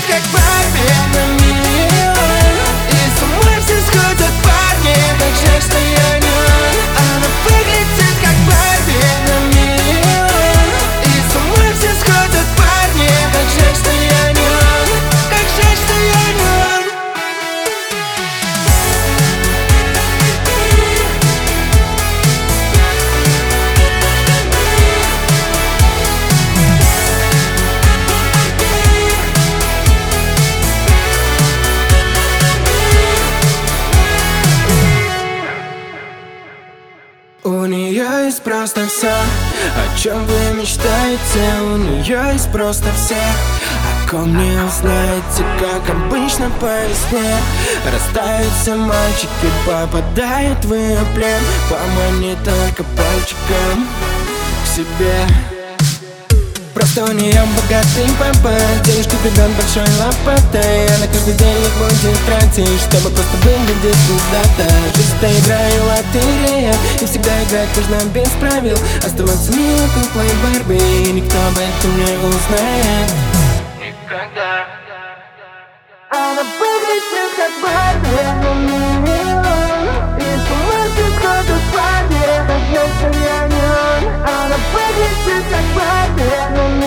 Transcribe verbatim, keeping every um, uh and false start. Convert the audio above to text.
как Барби на миллион. И с ума все сходят парни, так жаль, что я не он. Она выглядит как Барби на миллион. И с ума все сходят парни, так жаль, что я не он. Как жаль, что я не он. У нее есть просто все, о чем вы мечтаете. У нее есть просто все, о ком не узнаете. Как обычно по весне растают все мальчики, попадают в ее плен. Помани только пальчиком к себе. Просто у нее богатый папа, денежки бегут большой лопатой. Она каждый день их будет тратить, чтобы просто выглядеть куда-то. Жизнь это игра и лотерея, и всегда играть нужно без правил. Оставаться милой, куклой Барби, и никто об этом не узнает никогда. Она выглядит как Барби на миллион. И с ума все сходят парни, так жаль, что я не он. Она выглядит как Барби на миллион.